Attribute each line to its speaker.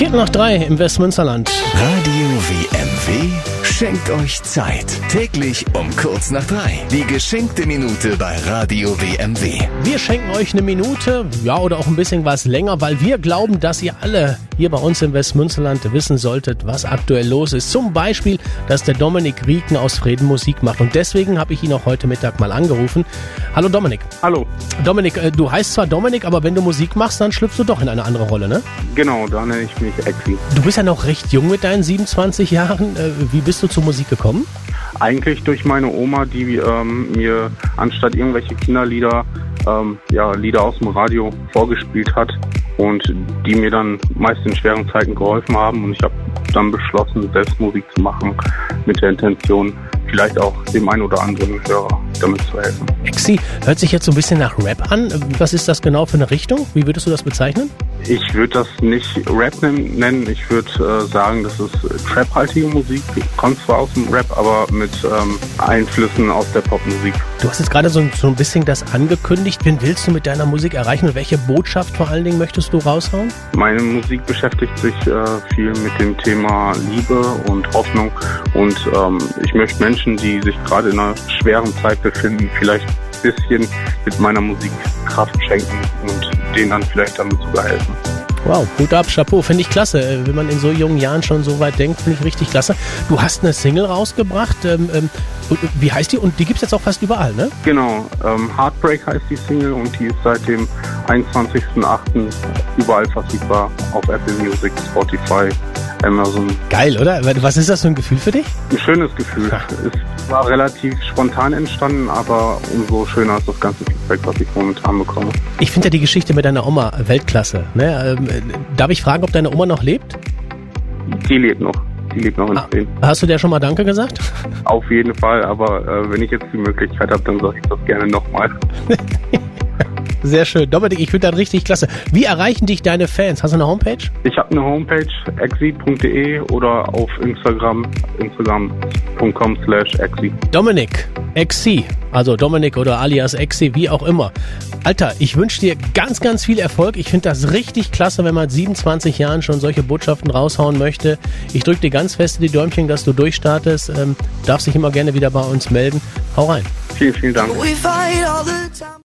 Speaker 1: 2:45 im Westmünsterland.
Speaker 2: Radio WMW schenkt euch Zeit. Täglich um kurz nach 3. Die geschenkte Minute bei Radio WMW.
Speaker 1: Wir schenken euch eine Minute, ja, oder auch ein bisschen was länger, weil wir glauben, dass ihr alle hier bei uns im Westmünsterland wissen solltet, was aktuell los ist. Zum Beispiel, dass der Dominik Rieken aus Vreden Musik macht. Und deswegen habe ich ihn auch heute Mittag mal angerufen. Hallo Dominik.
Speaker 3: Hallo.
Speaker 1: Dominik, du heißt zwar Dominik, aber wenn du Musik machst, dann schlüpfst du doch in eine andere Rolle, ne?
Speaker 3: Genau, da nenne ich mich Exi.
Speaker 1: Du bist ja noch recht jung mit deinen 27 Jahren. Wie bist du zur Musik gekommen?
Speaker 3: Eigentlich durch meine Oma, die mir anstatt irgendwelche Kinderlieder Lieder aus dem Radio vorgespielt hat und die mir dann meist in schweren Zeiten geholfen haben. Und ich habe dann beschlossen, selbst Musik zu machen, mit der Intention, vielleicht auch dem einen oder anderen Hörer damit zu helfen.
Speaker 1: Exi, hört sich jetzt so ein bisschen nach Rap an. Was ist das genau für eine Richtung? Wie würdest du das bezeichnen?
Speaker 3: Ich würde das nicht Rap nennen. Ich würde sagen, das ist Trap-haltige Musik. Kommt zwar aus dem Rap, aber mit Einflüssen aus der Popmusik.
Speaker 1: Du hast jetzt gerade so ein bisschen das angekündigt. Wen willst du mit deiner Musik erreichen und welche Botschaft vor allen Dingen möchtest du raushauen?
Speaker 3: Meine Musik beschäftigt sich viel mit dem Thema Liebe und Hoffnung. Und ich möchte Menschen, die sich gerade in einer schweren Zeit befinden, vielleicht ein bisschen mit meiner Musik Kraft schenken und denen dann vielleicht damit sogar helfen.
Speaker 1: Wow, Hut ab, Chapeau, finde ich klasse. Wenn man in so jungen Jahren schon so weit denkt, finde ich richtig klasse. Du hast eine Single rausgebracht. Wie heißt die? Und die gibt es jetzt auch fast überall, ne?
Speaker 3: Genau, Heartbreak heißt die Single und die ist seit dem 21.08. überall verfügbar. Auf Apple Music, Spotify, Amazon.
Speaker 1: Geil, oder? Was ist das für ein Gefühl für dich?
Speaker 3: Ein schönes Gefühl. Ja. Es war relativ spontan entstanden, aber umso schöner ist das ganze Feedback, was ich momentan bekomme.
Speaker 1: Ich finde ja die Geschichte mit deiner Oma Weltklasse. Ne? Darf ich fragen, ob deine Oma noch lebt?
Speaker 3: Die lebt noch. Die lebt noch in Vreden.
Speaker 1: Hast du der schon mal Danke gesagt?
Speaker 3: Auf jeden Fall, aber wenn ich jetzt die Möglichkeit habe, dann sage ich das gerne nochmal.
Speaker 1: Sehr schön. Dominik, ich finde das richtig klasse. Wie erreichen dich deine Fans? Hast du eine Homepage?
Speaker 3: Ich habe eine Homepage, exi.de oder auf instagram.com/exi.
Speaker 1: Dominik, Exi, also Dominik oder alias Exi, wie auch immer. Alter, ich wünsche dir ganz, ganz viel Erfolg. Ich finde das richtig klasse, wenn man mit 27 Jahren schon solche Botschaften raushauen möchte. Ich drücke dir ganz fest die Däumchen, dass du durchstartest. Darfst dich immer gerne wieder bei uns melden. Hau rein.
Speaker 3: Vielen, vielen Dank.